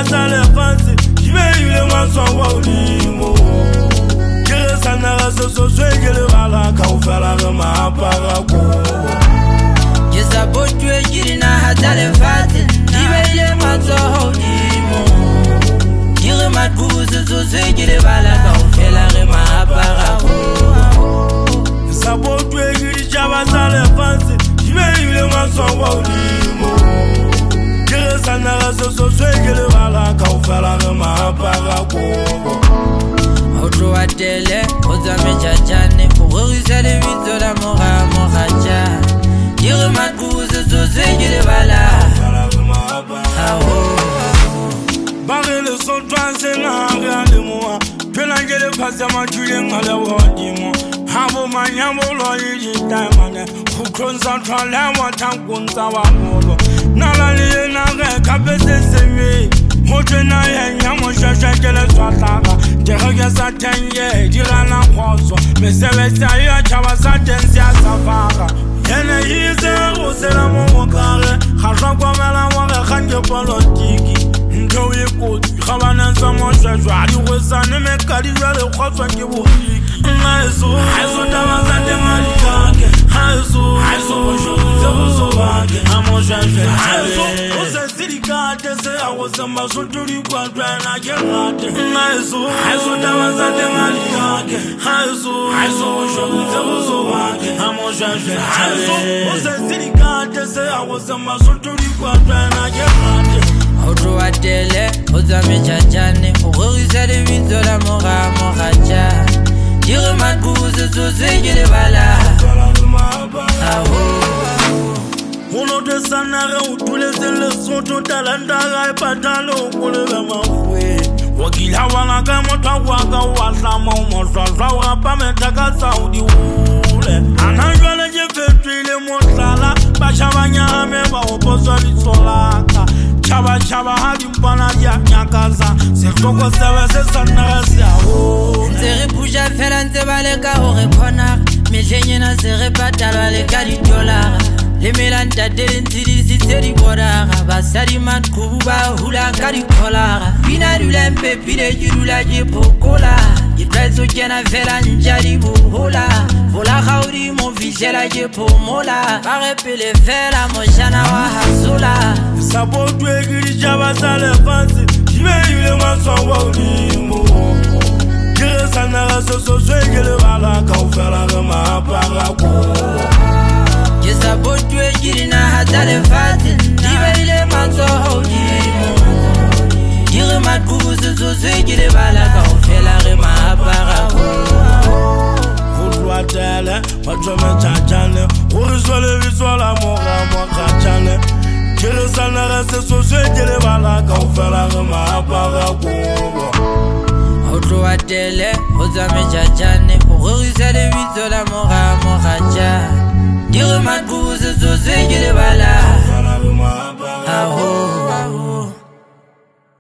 tsa lefatshe di beile matshwao a Modimo ke re sanara sesoswe ke lebala kaofela re maapara kobo ke sa botwe ke dinaga tsa lefatshe di beile matshwao a Modimo ke re matkubu sesoswe ke lebala kaofela re maapara kobo ke sa botwe ke ditšhaba tsa lefatshe di beile matshwao a Modimo ke re sanara sesoswe ke lebala kaofela re maapara kobo o tloa tele o tsamejajane o rorisa lebitso la mogatša ke re matkubu sesoswe ke lebala ba re lesotwana senare a lemoa phela ke lefatshe matuleng a le godimo ha bomanyabolo le ditaemane go tlhontsha tlhole wa thankong tsa bagolo nala le yena ge kapeseseme go tsena yenya mošwešwe ke leswatlaga dege ke sa tenye di gana kgoso mesebetsi a ya tšhaba sa teng se a safaga ene itse go sela mo mokare ga tlhokomela gore ga ke polotiki ntho e kotsi ga bana tsa mošwešwe a digosane mekadi jale kgotswa ke boriki Haiso taba za teng a dikake Haiso bošomitse go sobake a mošwešwe Haiso o se sedikate se a go se masotho dikwatwana ke rate Haiso taba za teng a dikake Haiso bošomitse go sobake a mošwešwe Haiso o se sedikate se a go se masotho dikwatwana ke rate o tloa tele o tsamejajane o rorisa lebitso la mogatša ke re matkubu sesoswe ke lebala go note sanare o thuletse lesotho talentaga e patale o kolebe magwe go kila bana ka mothwako wa ka wa tlama o mohlwahlwa o gapa metaka tsa o di gole ana jwale ke fetoile motlala bašhabanyame ba oposwa ditsolaka tšhaba ga dimpana di a nyakaza setlhoko sebe se sannaga se a gole ntse re puša fela ntse ba leka gore kgonaga metlheng ena se re patalwa le ka $, le melantate le ntshidisitse dibodaga basadi matkubu ba hula ka dikgolaga pina dula mpepile ke dula ke phokola ke tlwaetso kena fela ntša di bogola vola gaodimo fitlhela ke phomola ba ge pele fela mošana wa hasola sa botwe ke ditšhaba tsa lefatshe di beile matshwao a Modimo ke re sanara sesoswe ke lebala kaofela re maapara kobo ke sa botwe ke dinaga tsa lefatshe di beile matshwao a Modimo ke re matkubu sesoswe ke lebala kaofela re maapara go tloa tele ba tšomejajane go re swa lebitso la mogatšane ke re sanara sesoswe ke lebala kaofela re maapara kobo o tloa tele o tsamejajane o rorisa lebitso la mogatša ke re matkubu sesoswe ke lebala